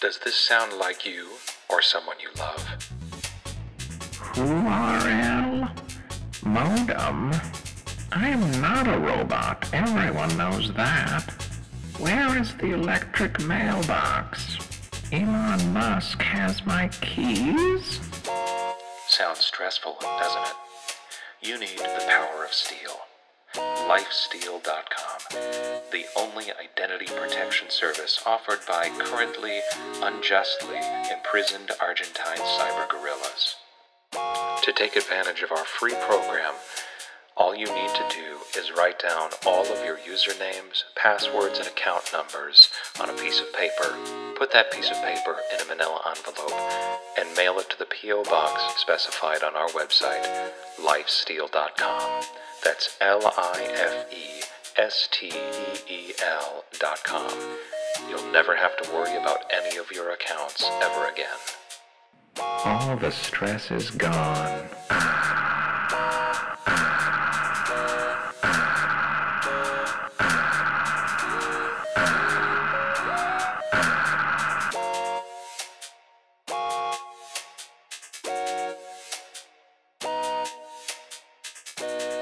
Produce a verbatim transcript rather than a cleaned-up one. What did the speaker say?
Does this sound like you or someone you love? U R L? Modem? I am not a robot. Everyone knows that. Where is the electric mailbox? Elon Musk has my keys? Sounds stressful, doesn't it? You need the power of steel. Lifesteal dot com, the only identity protection service offered by currently unjustly imprisoned Argentine cyber guerrillas. To take advantage of our free program, all you need to do is write down all of your usernames, passwords, and account numbers on a piece of paper, put that piece of paper in a manila envelope, and mail it to the P O box specified on our website, Lifesteal dot com. That's L I F E S T E E L dot com. You'll never have to worry about any of your accounts ever again. All the stress is gone. Ah, ah, ah, ah, ah, ah.